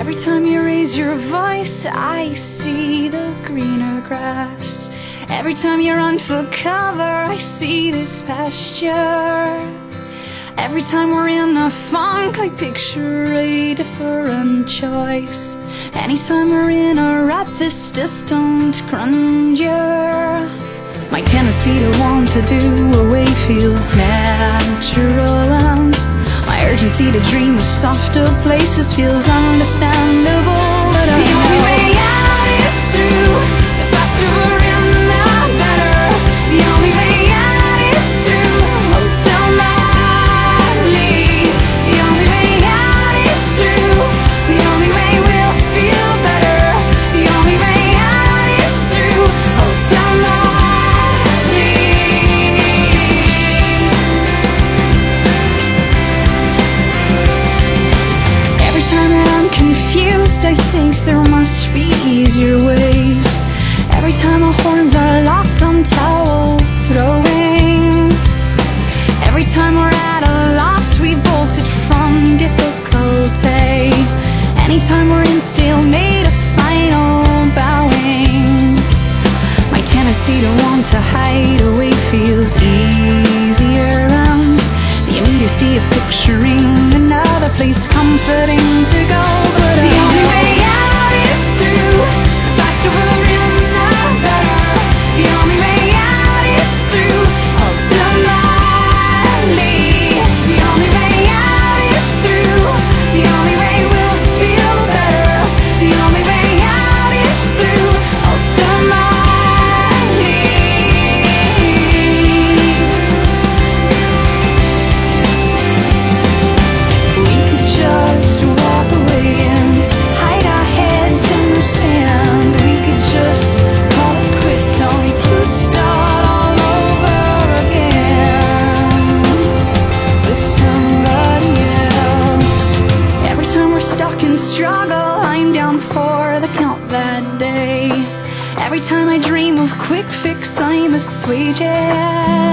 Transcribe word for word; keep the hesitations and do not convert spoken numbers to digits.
Every time you raise your voice, I see the greener grass. Every time you run for cover, I see this pasture. Every time we're in a funk, I picture a different choice. Anytime we're in a rut, this distant grandeur. My tendency to want to do away feels natural, and my urgency to dream of softer places feels understandable. But I the only way out is through. The faster we're in, the better. The only way out is through. Hotel Marley. The only way out is through. The only way we'll feel better. The only way out is through. Hotel Marley. Every time that I'm confused, I think there must be easier ways. Every time our horns are locked, I'm towel throwing. Every time we're at a loss, we bolted from difficulty. Anytime we're in stalemate, a final bowing. My tendency to want to hide away feels easier, and the immediacy of picturing another place comforting to go. But the only way out is through. The faster we're in, the better. The only way out is through. Hotel Marley. The only way out is through. The only way we'll feel better. The only way out is through. Hotel Marley. We could just walk away and hide our heads in the sand. We could just call it quits, only to start all over again with somebody else. Every time we're stuck in struggle, I'm down for the count that day. Every time I dream of quick fix, I'm assuaged.